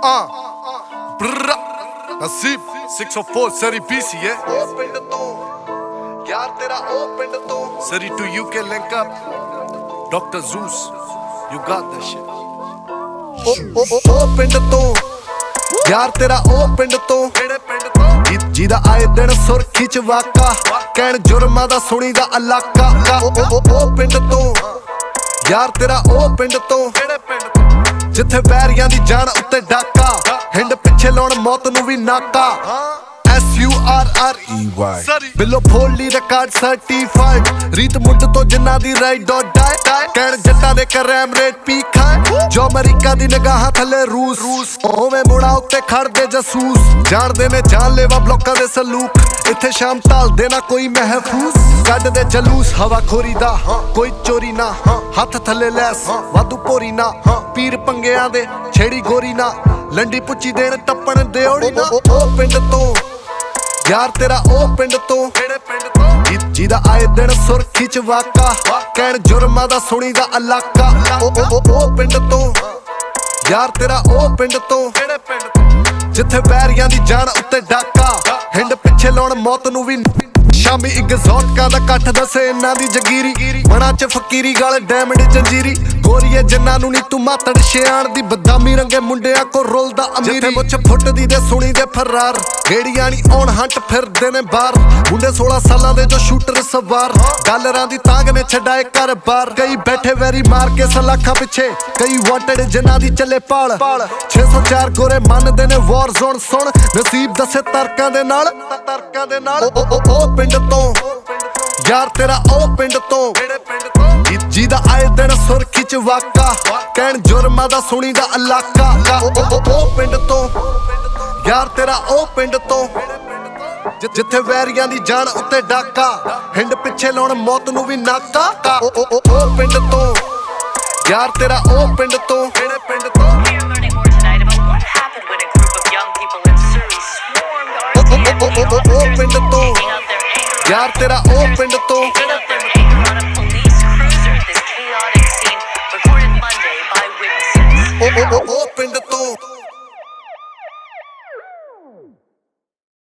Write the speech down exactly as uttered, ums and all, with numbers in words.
Uh, brrrr, Nasib, six oh four, Sari B C, yeah? Sari to U K link up. Doctor Zeus, you got that shit. ਉਹ ਪਿੰਡ ਤੋਂ ਯਾਰ ਤੇਰਾ ਉਹ ਪਿੰਡ ਤੋਂ ਜਿਹਦਾ ਆਏ ਦਿਨ ਸੁਰਖੀ ਚ ਵਾਕਾ ਕਹਿਣ ਜੁਰਮਾਂ ਦਾ ਸੁਣੀ ਦਾ ਇਲਾਕਾ ਉਹ ਪਿੰਡ ਤੋਂ ਯਾਰ ਤੇਰਾ ਉਹ ਪਿੰਡ ਤੋਂ ਜਿੱਥੇ ਵੈਰੀਆਂ ਦੀ ਜਾਨ ਉੱਤੇ ਡਾਕਾ ਹਿੰਡ ਪਿੱਛੇ ਲਾਉਣ ਮੌਤ ਨੂੰ ਵੀ ਨਾਕਾ S U R R E Y ਬਿੱਲੋ ਫੋਲੀ ਰਿਕਾਰਡ ਸਰਟੀਫਾਈਡ ਰੀਤ ਮੁੱਢ ਤੋਂ ਜਿੰਨਾ ਦੀ ਰਾਈਡ ਔਰ ਡਾਈ ਕਹਿਣ ਜੱਟਾਂ ਦੇ ਕਰੈਮ ਰੇਟ ਪੀ ਖਾਏ ਜੋ ਅਮਰੀਕਾ ਦੀ ਨਿਗਾਹਾਂ ਥੱਲੇ ਰੂਸ ਉਵੇਂ ਮੁੜਾ ਉੱਤੇ ਖੜਦੇ ਜਸੂਸ ਜਾਣਦੇ ਨੇ ਜਾਨਲੇਵਾ ਬਲੋਕਾਂ ਦੇ ਸਲੂਕ ਇੱਥੇ ਸ਼ਾਮ ਢਾਲਦੇ ਨਾ ਕੋਈ ਮਹਿਫੂਜ਼ ਕੱਢਦੇ ਜਲੂਸ ਹਵਾਖੋਰੀ ਦਾ ਕੋਈ ਚੋਰੀ ਨਾ ਹੱਥ ਥੱਲੇ ਲੈਸ ਵਾਧੂ ਭੋਰੀ ਨਾ ਪੀਰ ਪੰਗਿਆਂ ਦੇ ਛੇੜੀ ਗੋਰੀ ਨਾ ਲੰਡੀ ਪੁੱਚੀ ਦੇਣ ਟੱਪਣ ਦਿਓੜੀ ਨਾ ਉਹ ਪਿੰਡ ਤੋਂ ਯਾਰ ਤੇਰਾ ਉਹ ਪਿੰਡ ਤੋਂ ਜਿਹਦਾ ਆਏ ਦਿਨ ਸੁਰਖੀ ਚ ਵਾਕਾ ਕਹਿਣ ਜੁਰਮਾਂ ਦਾ ਸੁਣੀ ਦਾ ਇਲਾਕਾ ਉਹ ਪਿੰਡ ਤੋਂ ਯਾਰ ਤੇਰਾ ਉਹ ਪਿੰਡ ਤੋਂ ਜਿੱਥੇ ਵੈਰੀਆਂ ਦੀ ਜਾਨ ਉੱਤੇ ਡਾਕਾ ਹਿੰਡ ਪਿੱਛੇ ਲਾਉਣ ਮੌਤ ਨੂੰ ਵੀ ਸ਼ਾਮੀ ਐਗਜ਼ੌਟਕਾਂ ਦਾ ਇਕੱਠ ਦੱਸੇ ਇਹਨਾਂ ਦੀ ਜਗੀਰੀ ਮਨਾਂ ਚ ਫਕੀਰੀ ਗਲ ਡੈਮਡ ਜੰਜੀਰੀ ਗੋਰੀਏ ਜਿੰਨਾਂ ਨੂੰ ਨੀ ਤੂੰ ਮਾਤੜ ਸ਼ਿਆਣ ਦੀ ਬਦਾਮੀ ਰੰਗੇ ਮੁੰਡਿਆਂ ਕੋ ਰੁਲਦਾ ਅਮੀਰੀ ਮੁੱਛ ਫੁੱਟਦੀ ਦੇ ਸੁਣੀ ਦੇ ਫਰਾਰ ਗੇੜੀਆਂ ਨੀ ਔਣ ਹੰਟ ਫਿਰਦੇ ਨੇ ਬਾਹਰ ਮੁੰਡੇ ਸੋਲਾਂ ਸਾਲਾਂ ਦੇ ਜੋ ਸ਼ੂਟਰ ਸਵਾਰ ਡਾਲਰਾਂ ਦੀ ਤਾਂਗ ਨੇ ਛਡਾਏ ਘਰ ਬਾਰ ਕਈ ਬੈਠੇ ਵੈਰੀ ਮਾਰ ਕੇ ਸਲਾਖਾਂ ਪਿੱਛੇ ਕਈ ਵਾਂਟਡ ਜਿਨ੍ਹਾਂ ਦੀ ਚੱਲੇ ਪਾਲ ਛੇ ਸੌ ਚਾਰ ਗੋਰੇ ਮੰਨਦੇ ਨੇ ਵਾਰ ਜ਼ੋਨ ਸੁਣ ਨਸੀਬ ਦੱਸੇ ਤਰਕਾਂ ਦੇ ਨਾਲ ਤਰਕਾਂ ਦੇ ਨਾਲ ਉਹ ਪਿੰਡ ਤੋਂ ਯਾਰ ਤੇਰਾ ਉਹ ਪਿੰਡ ਤੋਂ ਜਿਹਦਾ ਆਏ ਦਿਨ ਸੁਰਖੀ ਚ ਵਾਕਾ ਕਹਿਣ ਜੁਰਮਾਂ ਦਾ ਸੁਣੀ ਦਾ ਇਲਾਕਾ ਉਹ ਪਿੰਡ ਤੋਂ ਯਾਰ ਤੇਰਾ ਉਹ ਪਿੰਡ ਤੋਂ ਜਿੱਥੇ ਵੈਰੀਆਂ ਦੀ ਜਾਨ ਉੱਤੇ ਡਾਕਾ ਹਿੰਡ ਪਿੱਛੇ ਲਾਉਣ ਮੌਤ ਨੂੰ ਵੀ ਨਾਕਾ ਉਹ ਪਿੰਡ ਤੋਂ ਯਾਰ ਤੇਰਾ ਉਹ ਪਿੰਡ ਤੋਂ ਉਹ ਪਿੰਡ ਤੋਂ ਯਾਰ ਤੇਰਾ ਉਹ ਪਿੰਡ ਤੋਂ ਉਹ ਪਿੰਡ ਤੋਂ